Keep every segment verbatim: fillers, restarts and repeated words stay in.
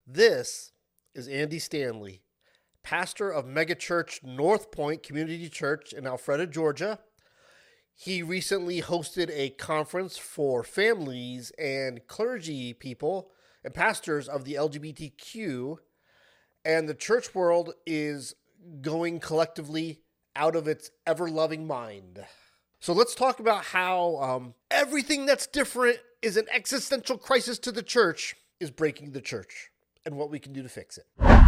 This is Andy Stanley, pastor of Megachurch North Point Community Church in Alpharetta, Georgia. He recently hosted a conference for families and clergy people and pastors of the L G B T Q, and the church world is going collectively out of its ever-loving mind. So let's talk about how um, everything that's different is an existential crisis to the church is breaking the church, and what we can do to fix it.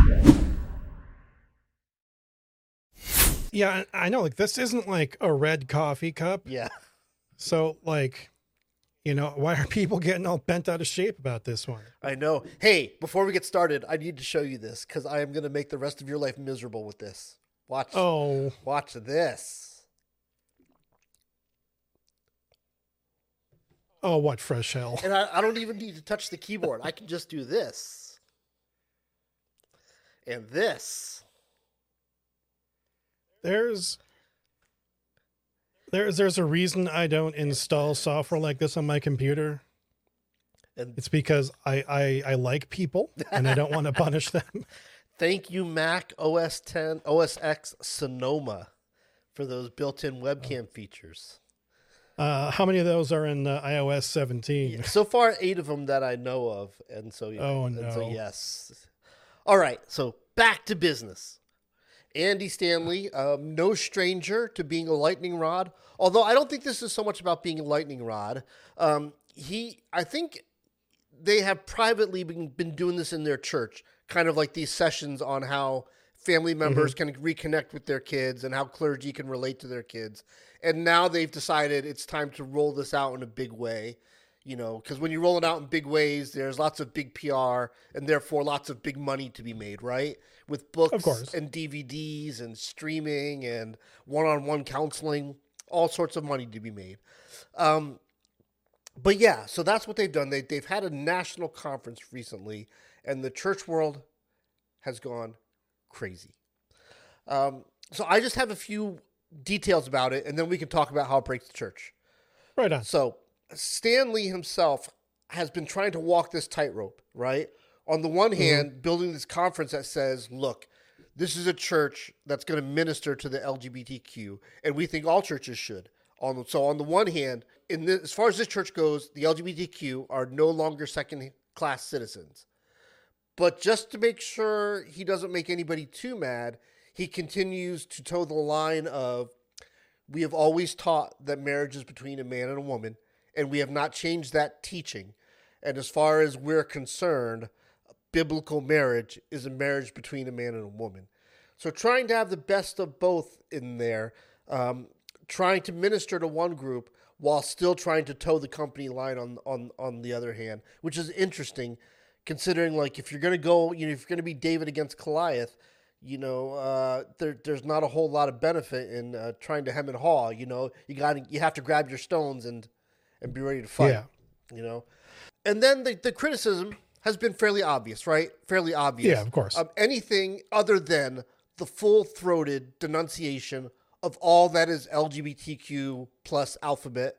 Yeah, I know, like, this isn't like a red coffee cup. Yeah. So, like, you know, why are people getting all bent out of shape about this one? I know. Hey, before we get started, I need to show you this because I am going to make the rest of your life miserable with this. Watch. Oh. Watch this. Oh, what fresh hell. And I, I don't even need to touch the keyboard. I can just do this. And this. There's there's there's a reason I don't install software like this on my computer. And it's because I, I, I like people and I don't want to punish them. Thank you, Mac O S ten, O S X Sonoma, for those built-in webcam oh. features. Uh, how many of those are in uh, i O S seventeen? Yeah, so far, eight of them that I know of. And so, yeah, oh, and no. so yes. All right. So back to business. Andy Stanley, um, no stranger to being a lightning rod. Although I don't think this is so much about being a lightning rod. Um, he, I think they have privately been, been doing this in their church, kind of like these sessions on how family members mm-hmm. can reconnect with their kids and how clergy can relate to their kids. And now they've decided it's time to roll this out in a big way, you know, because when you roll it out in big ways, there's lots of big P R and therefore lots of big money to be made, right? With books of course. and D V Ds and streaming and one-on-one counseling, all sorts of money to be made. Um, but yeah, so that's what they've done. They, they've had a national conference recently, and the church world has gone crazy. Um, so I just have a few details about it, and then we can talk about how it breaks the church. Right on. So Stanley himself has been trying to walk this tightrope, right? On the one hand, mm-hmm. building this conference that says, look, this is a church that's going to minister to the L G B T Q, and we think all churches should. On, so on the one hand, in this, as far as this church goes, the L G B T Q are no longer second-class citizens. But just to make sure he doesn't make anybody too mad, he continues to toe the line of, we have always taught that marriage is between a man and a woman, and we have not changed that teaching. And as far as we're concerned, biblical marriage is a marriage between a man and a woman. So trying to have the best of both in there, um, trying to minister to one group while still trying to toe the company line on, on, on the other hand, which is interesting considering, like, if you're going to go, you know, if you're going to be David against Goliath, you know, uh, there, there's not a whole lot of benefit in uh, trying to hem and haw. You know, you got you have to grab your stones and and be ready to fight. Yeah. You know, and then the, the criticism has been fairly obvious, right? Fairly obvious. Yeah, of course. Um, anything other than the full-throated denunciation of all that is L G B T Q plus alphabet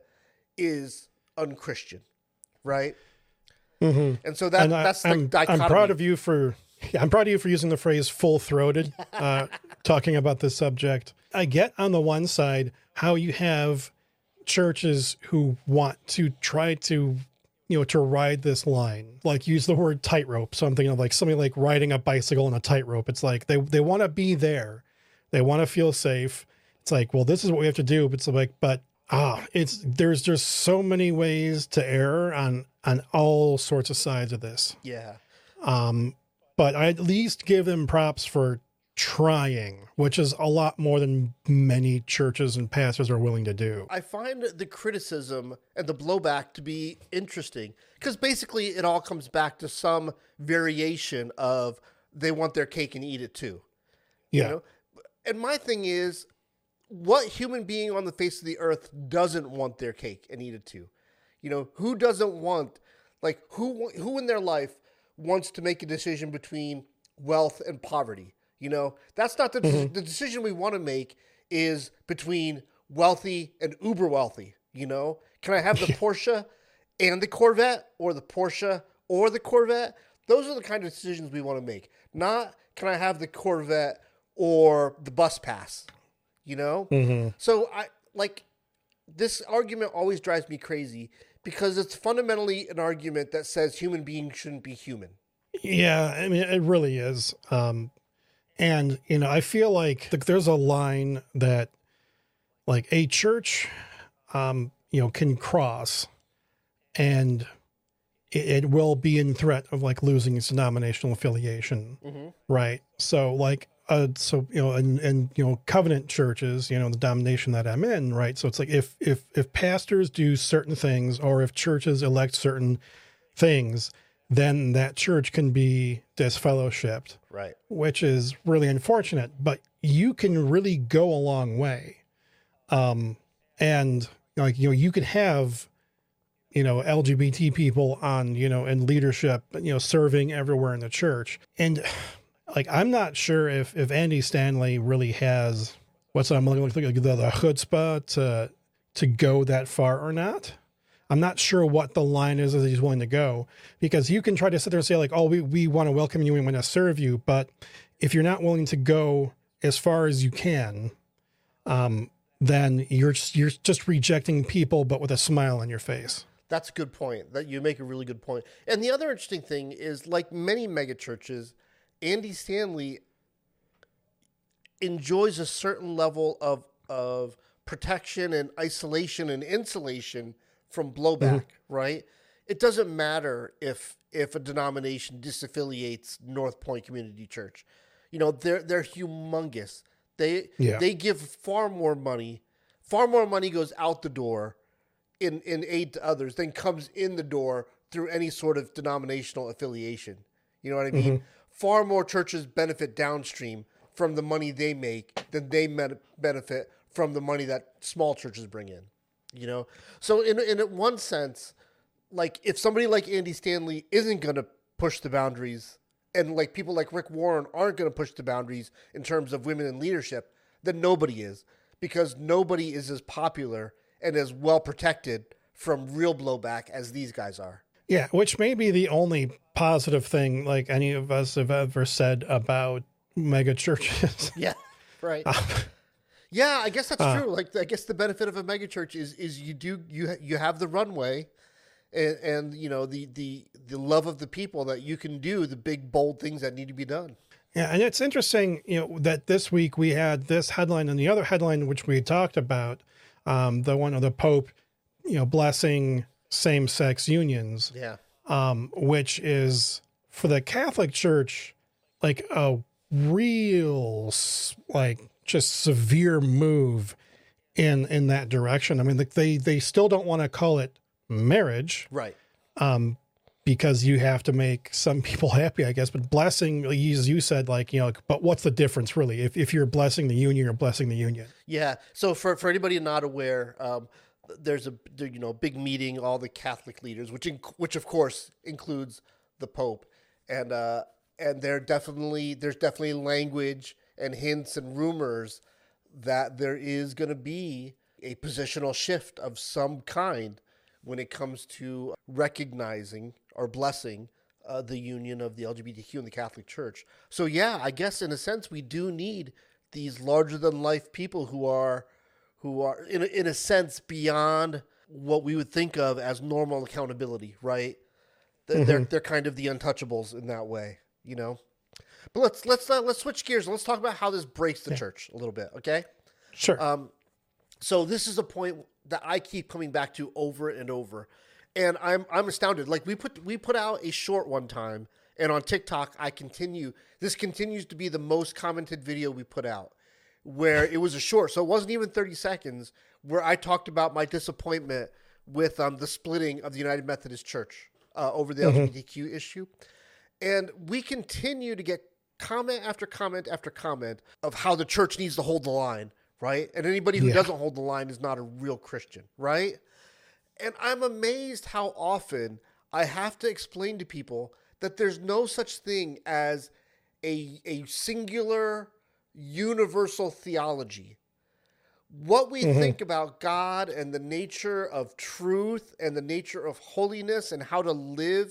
is unchristian, right? Mm-hmm. And so that and I, that's the I'm, dichotomy. I'm proud of you for. Yeah, I'm proud of you for using the phrase full-throated, uh, talking about this subject. I get on the one side how you have churches who want to try to, you know, to ride this line, like use the word tightrope, something of like something like riding a bicycle on a tightrope. It's like they, they want to be there. They want to feel safe. It's like, well, this is what we have to do. But it's like, but ah, it's, there's just so many ways to err on, on all sorts of sides of this. Yeah. Um, But I at least give them props for trying, which is a lot more than many churches and pastors are willing to do. I find the criticism and the blowback to be interesting because basically it all comes back to some variation of they want their cake and eat it too. Yeah. You know? And my thing is, what human being on the face of the earth doesn't want their cake and eat it too? You know, who doesn't want, like, who who in their life wants to make a decision between wealth and poverty? You know, that's not the, mm-hmm. the decision we want to make is between wealthy and uber wealthy. You know, can I have the Porsche and the Corvette, or the Porsche or the Corvette? Those are the kind of decisions we want to make. Not, can I have the Corvette or the bus pass? You know? Mm-hmm. So I like this argument always drives me crazy because it's fundamentally an argument that says human beings shouldn't be human. Yeah, I mean, it really is. Um, and, you know, I feel like th- there's a line that, like, a church, um, you know, can cross and it, it will be in threat of, like, losing its denominational affiliation, Mm-hmm. right? So, like, uh, so, you know, and, and, you know, covenant churches, you know, the denomination that I'm in, right? So it's like if, if, if pastors do certain things or if churches elect certain things, then that church can be disfellowshipped, Right. which is really unfortunate, but you can really go a long way. Um, and like, you know, you could have, you know, L G B T people on, you know, in leadership, you know, serving everywhere in the church. And like, I'm not sure if, if Andy Stanley really has what's I'm looking like the, the chutzpah to, to go that far or not. I'm not sure what the line is that he's willing to go, because you can try to sit there and say like, oh, we, we want to welcome you. We want to serve you. But if you're not willing to go as far as you can, um, then you're just, you're just rejecting people, but with a smile on your face. That's a good point. That you make a really good point. And the other interesting thing is, like many mega churches, Andy Stanley enjoys a certain level of of protection and isolation and insulation from blowback, mm-hmm. right? It doesn't matter if if a denomination disaffiliates North Point Community Church. You know, they're they're humongous. They yeah. they give far more money. Far more money goes out the door in, in aid to others than comes in the door through any sort of denominational affiliation. You know what I mean? Mm-hmm. Far more churches benefit downstream from the money they make than they benefit from the money that small churches bring in. You know, so in in one sense, like if somebody like Andy Stanley isn't going to push the boundaries, and like people like Rick Warren aren't going to push the boundaries in terms of women in leadership, then nobody is, because nobody is as popular and as well protected from real blowback as these guys are. Yeah, which may be the only positive thing like any of us have ever said about mega churches. Yeah, right. Um, Yeah, I guess that's uh, true. Like, I guess the benefit of a megachurch is is you do you you have the runway, and, and you know the the the love of the people that you can do the big bold things that need to be done. Yeah, and it's interesting, you know, that this week we had this headline and the other headline which we talked about, um, the one of the Pope, you know, blessing same-sex unions. Yeah, um, which is for the Catholic Church like a real like. just severe move in in that direction. I mean, like they they still don't want to call it marriage, right? Um, because you have to make some people happy, I guess. But blessing, as you said, like you know, but what's the difference really? If if you're blessing the union, you're blessing the union. Yeah. So for for anybody not aware, um, there's a you know big meeting, all the Catholic leaders, which inc- which of course includes the Pope, and uh, and there definitely there's definitely language and hints and rumors that there is going to be a positional shift of some kind when it comes to recognizing or blessing uh, the union of the L G B T Q in the Catholic Church. So yeah, I guess in a sense we do need these larger than life people who are who are in a, in a sense beyond what we would think of as normal accountability, right? They're mm-hmm. they're, they're kind of the untouchables in that way, you know. But let's let's uh, let's switch gears and let's talk about how this breaks the yeah. church a little bit, okay? Sure. Um, so this is a point that I keep coming back to over and over, and I'm I'm astounded. Like we put we put out a short one time, and on TikTok I continue. This continues to be the most commented video we put out, where it was a short, so it wasn't even thirty seconds, where I talked about my disappointment with um the splitting of the United Methodist Church uh, over the mm-hmm. L G B T Q issue, and we continue to get comment after comment after comment of how the church needs to hold the line, right? And anybody who yeah. doesn't hold the line is not a real Christian, right? And I'm amazed how often I have to explain to people that there's no such thing as a, a singular universal theology. What we mm-hmm. think about God and the nature of truth and the nature of holiness and how to live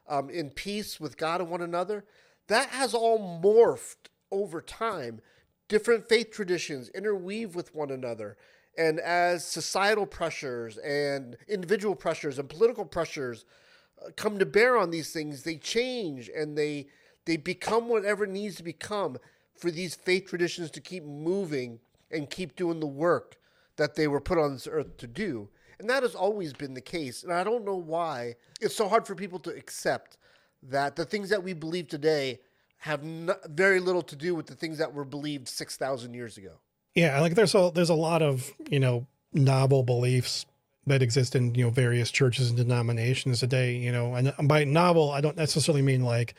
um, in peace with God and one another, that has all morphed over time. Different faith traditions interweave with one another. And as societal pressures and individual pressures and political pressures uh, come to bear on these things, they change and they they become whatever needs to become for these faith traditions to keep moving and keep doing the work that they were put on this earth to do. And that has always been the case. And I don't know why it's so hard for people to accept that the things that we believe today have no, very little to do with the things that were believed six thousand years ago. Yeah, like there's a there's a lot of, you know, novel beliefs that exist in, you know, various churches and denominations today, you know, and by novel, I don't necessarily mean like,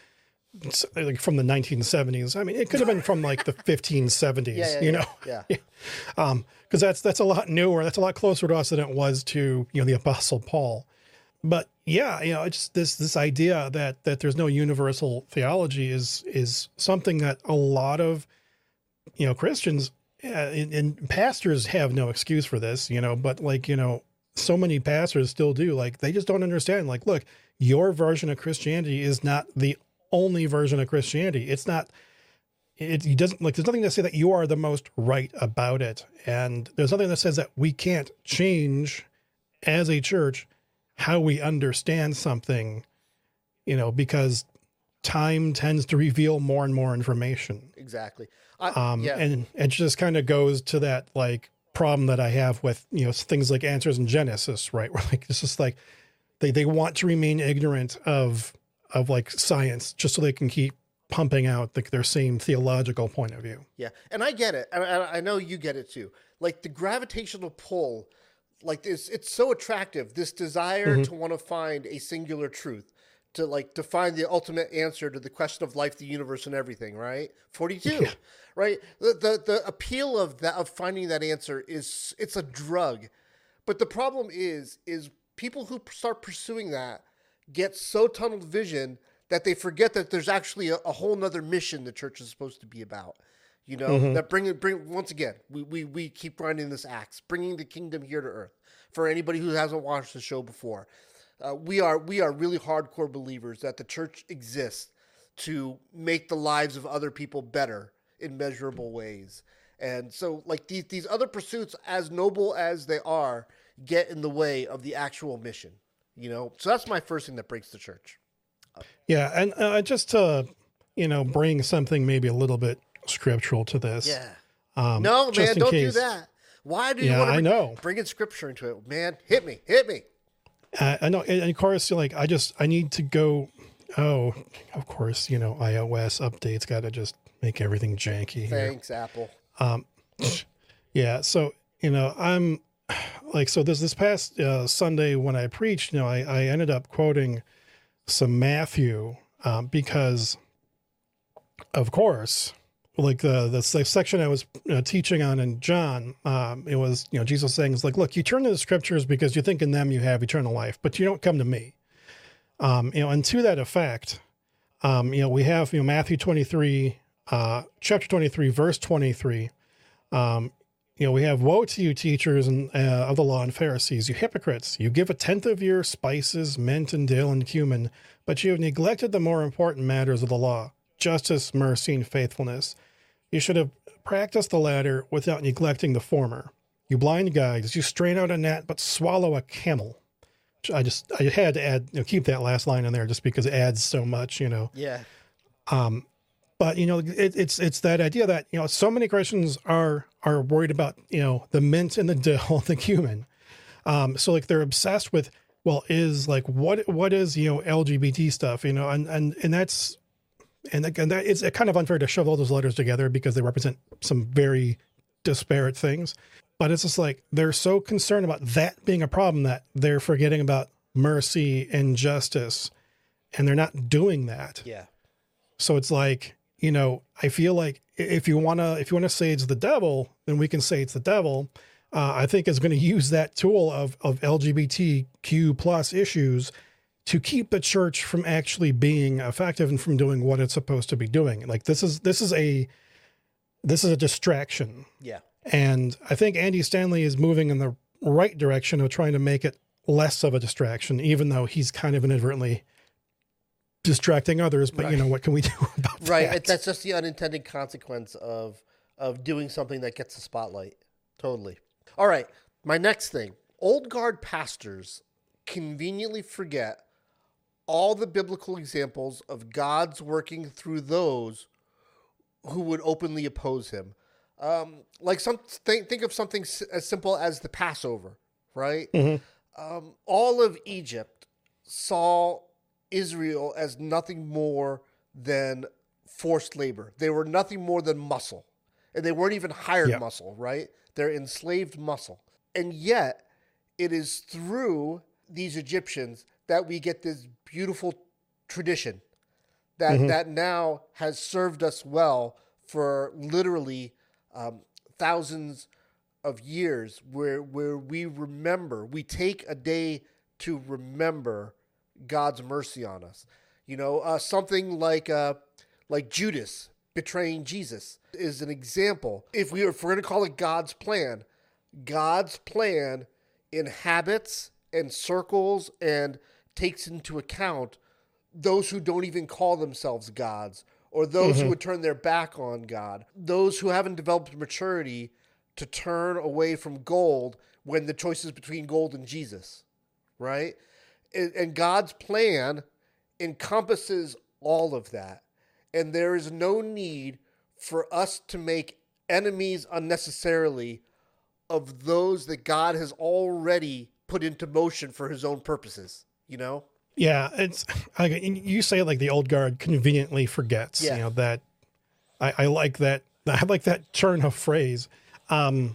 like from the nineteen seventies. I mean, it could have been from like the fifteen seventies, yeah, yeah, you know? Yeah. yeah. Um, cause that's, that's a lot newer. That's a lot closer to us than it was to, you know, the Apostle Paul. But yeah, you know, it's this, this idea that, that there's no universal theology is, is something that a lot of, you know, Christians uh, and, and pastors have no excuse for this, you know, but like, you know, so many pastors still do, like, they just don't understand. Like, look, your version of Christianity is not the only version of Christianity. It's not, it, it doesn't like, there's nothing to say that you are the most right about it. And there's nothing that says that we can't change as a church how we understand something, you know, because time tends to reveal more and more information. Exactly. I, Um, yeah. and it just kind of goes to that like problem that I have with, you know, things like Answers in Genesis, right? Where like, it's just like, they, they want to remain ignorant of, of like science just so they can keep pumping out the, their same theological point of view. Yeah. And I get it. And I, I know you get it too. Like the gravitational pull, like this, it's so attractive. This desire Mm-hmm. to want to find a singular truth, to like to find the ultimate answer to the question of life, the universe, and everything. Right? Forty-two. Yeah. Right. The, the the appeal of that of finding that answer is it's a drug, but the problem is is people who start pursuing that get so tunnel vision that they forget that there's actually a, a whole nother mission the church is supposed to be about. You know, mm-hmm. that bring it, bring once again, we, we, we keep grinding this axe, bringing the kingdom here to earth. For anybody who hasn't watched the show before, uh, we are we are really hardcore believers that the church exists to make the lives of other people better in measurable ways. And so, like these these other pursuits, as noble as they are, get in the way of the actual mission. You know, so that's my first thing that breaks the church. Yeah, and uh, just to you know bring something maybe a little bit scriptural to this. Yeah. Um, no, man, don't case. do that. Why do you yeah, want to I know. bring in scripture into it? Man, hit me, hit me. Uh, I know. And of course, like, I just, I need to go. Oh, of course, you know, iOS updates got to just make everything janky. Thanks, here. Apple. Um, yeah. So, you know, I'm like, so this, this past uh, Sunday when I preached, you know, I, I ended up quoting some Matthew um, because, of course, like the, the section I was uh, teaching on in John, um, it was, you know, Jesus saying, it's like, look, you turn to the scriptures because you think in them you have eternal life, but you don't come to me. Um, you know, and to that effect, um, you know, we have, you know, Matthew twenty-three, uh, chapter twenty-three, verse twenty-three. Um, you know, we have, woe to you, teachers and uh, of the law and Pharisees, you hypocrites, you give a tenth of your spices, mint and dill and cumin, but you have neglected the more important matters of the law, justice, mercy, and faithfulness. You should have practiced the latter without neglecting the former. You blind guides, you strain out a gnat, but swallow a camel. I just, I had to add, you know, keep that last line in there just because it adds so much, you know. Yeah. Um, but you know, it, it's it's that idea that, you know, so many Christians are are worried about, you know, the mint and the dill, the cumin. Um, so like they're obsessed with, well, is like what what is, you know, L G B T stuff, you know, and and and that's. And again, that it's kind of unfair to shove all those letters together because they represent some very disparate things. But it's just like they're so concerned about that being a problem that they're forgetting about mercy and justice, and they're not doing that. Yeah. So it's like, you know, I feel like if you wanna if you wanna say it's the devil, then we can say it's the devil. Uh, I think is going to use that tool of of L G B T Q plus issues to keep the church from actually being effective and from doing what it's supposed to be doing. Like this is, this is a, this is a distraction. Yeah. And I think Andy Stanley is moving in the right direction of trying to make it less of a distraction, even though he's kind of inadvertently distracting others, but Right. you know, what can we do about Right. that? It, that's just the unintended consequence of of doing something that gets the spotlight. Totally. All right. My next thing. Old guard pastors conveniently forget all the biblical examples of God's working through those who would openly oppose him. Um, like some think, think of something s- as simple as the Passover, right? Mhm. Um, all of Egypt saw Israel as nothing more than forced labor. They were nothing more than muscle. And they weren't even hired Yeah. muscle, right? They're enslaved muscle. And yet, it is through these Egyptians that we get this beautiful tradition that, that now has served us well for literally um, thousands of years, where, where we remember, we take a day to remember God's mercy on us. You know, uh, something like uh, like Judas betraying Jesus is an example. If we if we're going to call it God's plan, God's plan inhabits and circles and takes into account those who don't even call themselves gods, or those who would turn their back on God, those who haven't developed maturity to turn away from gold when the choice is between gold and Jesus, right? And and God's plan encompasses all of that. And there is no need for us to make enemies unnecessarily of those that God has already put into motion for his own purposes, you know? Yeah, it's like you say, like the old guard conveniently forgets. Yeah. You know that. I, I like that. I like that turn of phrase. Um,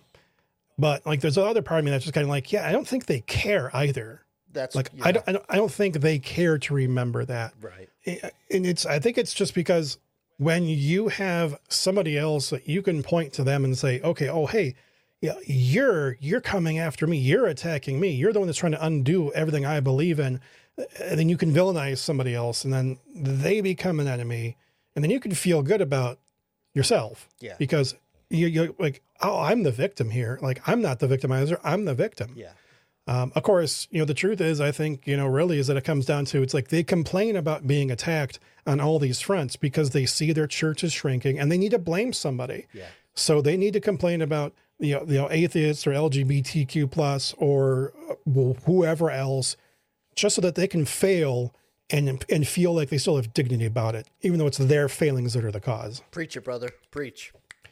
but like, there's another part of me that's just kind of like, yeah, I don't think they care either. That's Like, yeah, I don't, I don't, I don't think they care to remember that. right. And it's, I think it's just because when you have somebody else that you can point to them and say, okay, oh, hey, yeah, you're, you're coming after me. You're attacking me. You're the one that's trying to undo everything I believe in. And then you can villainize somebody else and then they become an enemy. And then you can feel good about yourself. Yeah. Because you, you're like, oh, I'm the victim here. Like, I'm not the victimizer. I'm the victim. Yeah. Um, of course, you know, the truth is, I think, you know, really is that it comes down to, it's like they complain about being attacked on all these fronts because they see their church is shrinking and they need to blame somebody. Yeah. So they need to complain about, you know, you know, atheists or L G B T Q plus or uh, well, whoever else, just so that they can fail and and feel like they still have dignity about it, even though it's their failings that are the cause. Preach it, brother. Preach.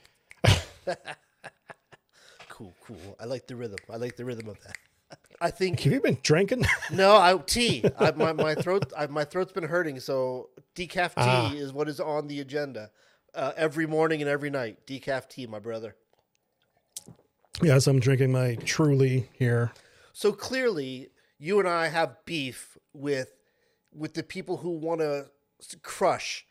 Cool, cool. I like the rhythm. I like the rhythm of that. I think Have you been drinking? no, I tea. I, my my throat. I, my throat's been hurting, so decaf tea Ah. is what is on the agenda uh, every morning and every night. Decaf tea, my brother. Yes, I'm drinking my Truly here. So clearly, you and I have beef with with the people who want to crush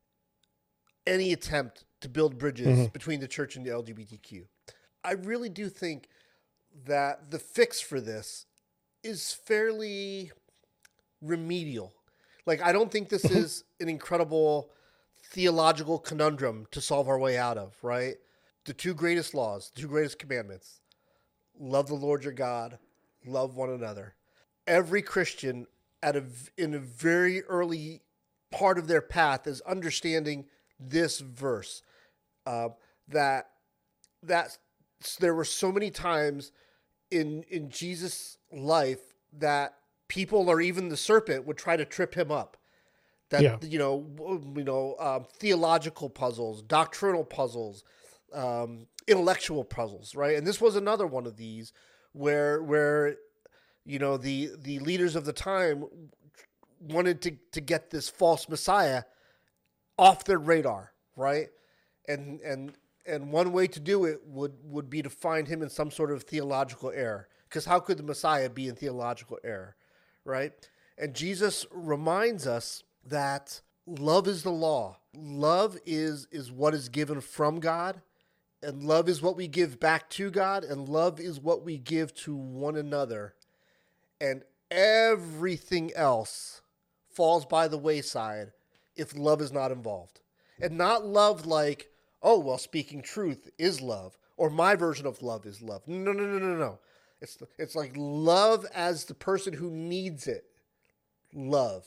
any attempt to build bridges between the church and the L G B T Q. I really do think that the fix for this is fairly remedial. Like, I don't think this is an incredible theological conundrum to solve our way out of, right? The two greatest laws, the two greatest commandments: love the Lord your God, love one another. Every Christian at a, in a very early part of their path is understanding this verse, uh, that that there were so many times in in Jesus' life that people or even the serpent would try to trip him up. That Yeah. you know, w- you know, um, theological puzzles, doctrinal puzzles, um, intellectual puzzles, right? And this was another one of these where where you know the the leaders of the time wanted to to get this false Messiah off their radar, right? And and and one way to do it would would be to find him in some sort of theological error, because how could the Messiah be in theological error, right? And Jesus reminds us that love is the law. Love is is what is given from God, and love is what we give back to God, and love is what we give to one another. And everything else falls by the wayside if love is not involved. And not love like, oh, well, speaking truth is love, or my version of love is love. No, no, no, no, no. It's it's like love as the person who needs it. Love.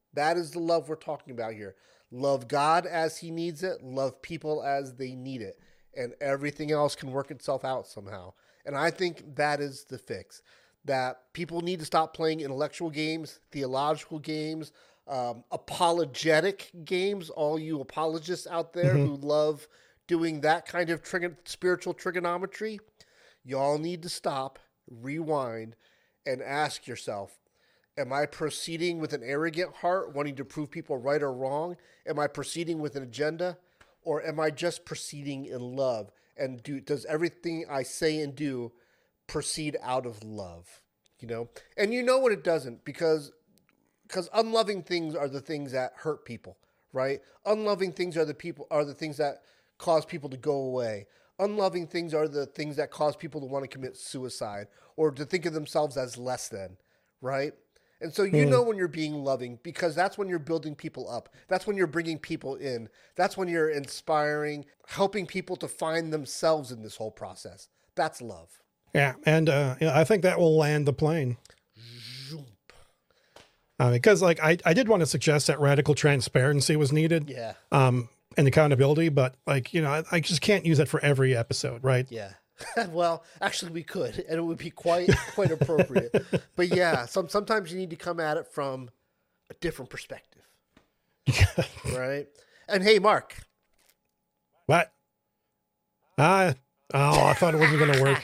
That is the love we're talking about here. Love God as he needs it. Love people as they need it. And everything else can work itself out somehow. And I think that is the fix. That people need to stop playing intellectual games, theological games, um, apologetic games. All you apologists out there mm-hmm. who love doing that kind of trig- spiritual trigonometry, y'all need to stop, rewind, and ask yourself, am I proceeding with an arrogant heart, wanting to prove people right or wrong? Am I proceeding with an agenda? Or am I just proceeding in love? And do does everything I say and do proceed out of love? You know? And you know what it doesn't, because because unloving things are the things that hurt people, right? Unloving things are the people are the things that cause people to go away. Unloving things are the things that cause people to want to commit suicide or to think of themselves as less than, right? And so you mm. know when you're being loving, because that's when you're building people up. That's when you're bringing people in. That's when you're inspiring, helping people to find themselves in this whole process. That's love. Yeah, and uh, yeah, I think that will land the plane. Uh, because like I, I did want to suggest that radical transparency was needed. Yeah. Um, and accountability, but like, you know, I, I just can't use that for every episode, right? Yeah. Well, actually we could, and it would be quite quite appropriate. But yeah, some sometimes you need to come at it from a different perspective. Right? And hey, Mark. What? Uh, oh, I thought it wasn't going to work.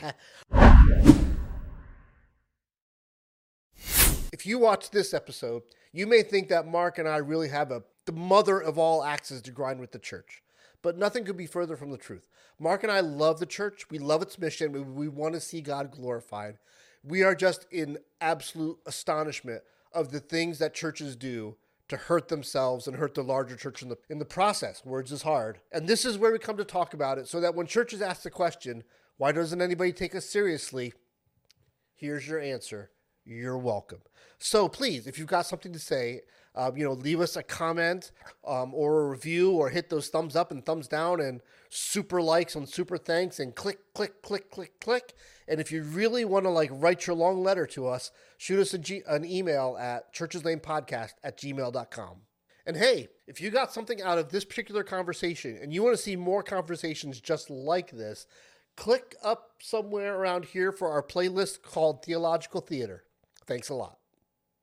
If you watch this episode, you may think that Mark and I really have a the mother of all axes to grind with the church. But nothing could be further from the truth. Mark and I love the church. We love its mission. We, we want to see God glorified. We are just in absolute astonishment of the things that churches do to hurt themselves and hurt the larger church in the in the process. Words is hard. And this is where we come to talk about it, so that when churches ask the question, why doesn't anybody take us seriously? Here's your answer. You're welcome. So please, if you've got something to say, um, you know, leave us a comment um, or a review, or hit those thumbs up and thumbs down and super likes and super thanks and click, click, click, click, click. And if you really want to like write your long letter to us, shoot us a G- an email at churcheslanepodcast at gmail dot com. And hey, if you got something out of this particular conversation and you want to see more conversations just like this, click up somewhere around here for our playlist called Theological Theater. Thanks a lot.